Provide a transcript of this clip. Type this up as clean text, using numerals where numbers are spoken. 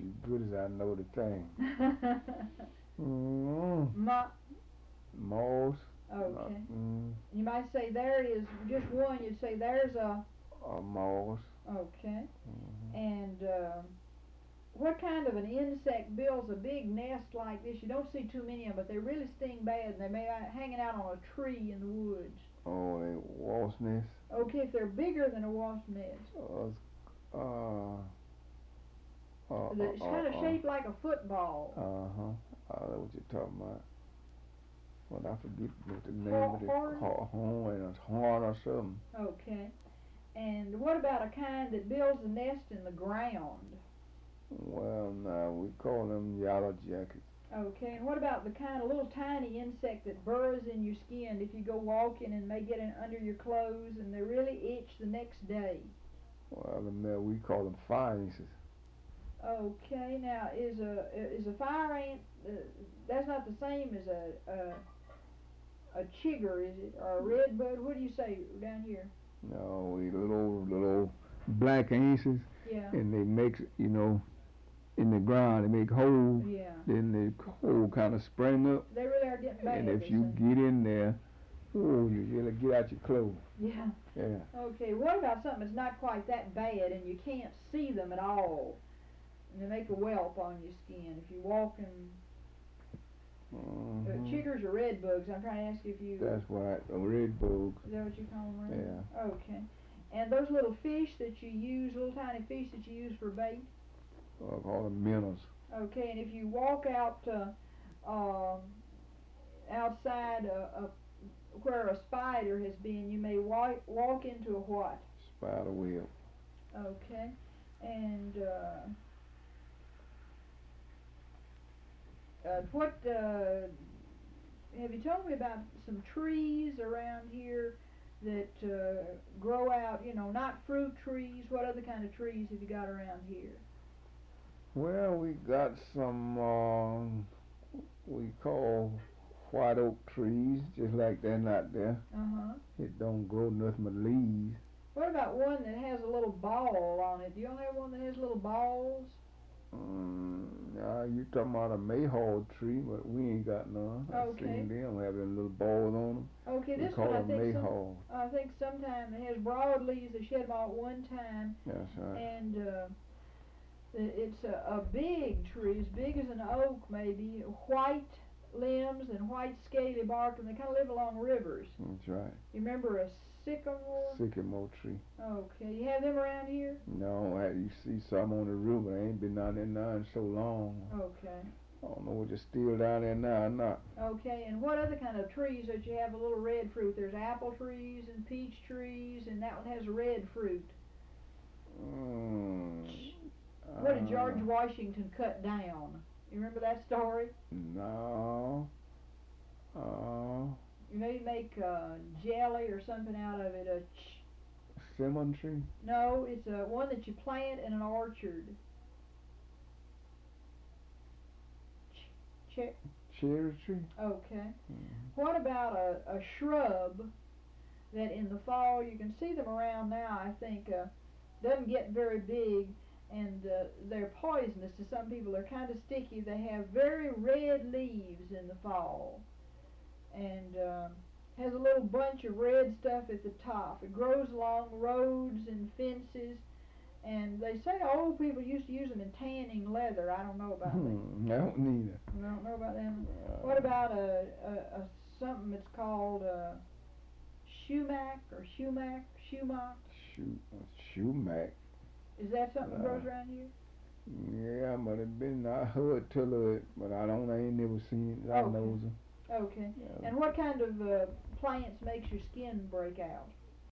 good as I know the thing. Moles. Okay. You might say there is just one. You'd say there's a Moles. Okay. And what kind of an insect builds a big nest like this? You don't see too many of them, but they really sting bad, and they may be hanging out on a tree in the woods. Oh, they wasp nest. Okay, if they're bigger than a wasp nest. It's kind of shaped like a football. I know what you're talking about. Well, I forget what the name of it. Horn or something. Okay. And what about a kind that builds a nest in the ground? Well, now we call them yellow jackets. Okay, and what about the kind of little tiny insect that burrows in your skin if you go walking and may get in under your clothes and they really itch the next day? Well, we call them fire ants. Okay, now is a fire ant? That's not the same as a chigger, is it, or a redbud? What do you say down here? No, we little black ants. Yeah. And they make in the ground, they make holes. Yeah. Then the hole kind of spring up. They really are getting bad. And if you get in there, you really get out your clothes. Yeah. Yeah. Okay, what about something that's not quite that bad and you can't see them at all? And they make a whelp on your skin if you walk in. Chiggers or red bugs? I'm trying to ask you if you. That's right, a red bug. Is that what you call them? Red? Yeah. Okay. And those little fish that you use, little tiny fish that you use for bait? I call them minnows. Okay, and if you walk out outside where a spider has been, you may walk into a what? Spider web. Okay, and what have you told me about some trees around here that grow out? Not fruit trees. What other kind of trees have you got around here? Well, we got some we call white oak trees, just like they're not there. It don't grow nothing but leaves. What about one that has a little ball on it? Do you all have one that has little balls? You talking about a mayhaw tree, but we ain't got none. Okay. I seen them having little balls on them. Okay, we this call one I think sometimes it has broad leaves. They shed them all at one time. That's right. And it's a big tree, as big as an oak maybe, white limbs and white scaly bark, and they kind of live along rivers. That's right. You remember a sycamore? Sycamore tree. Okay, you have them around here? No, you see some on the river. They ain't been down there now in so long. Okay. I don't know if it's still down there now or not. Okay, and what other kind of trees that you have a little red fruit? There's apple trees and peach trees, and that one has red fruit. What did George Washington cut down? You remember that story? No. You maybe make jelly or something out of it. Cinnamon tree? No, it's one that you plant in an orchard. Cherry tree? Okay. What about a shrub that in the fall, you can see them around now, I think, doesn't get very big, and they're poisonous to some people. They're kind of sticky. They have very red leaves in the fall, and has a little bunch of red stuff at the top. It grows along roads and fences, and they say old people used to use them in tanning leather. I don't know about that. I don't neither. You don't know about them? What about something that's called sumac or sumac? Sumac. Is that something that grows around here? Yeah, but I heard tell of it, but I ain't never seen it. I knows them. Okay. Yeah. And what kind of plants makes your skin break out?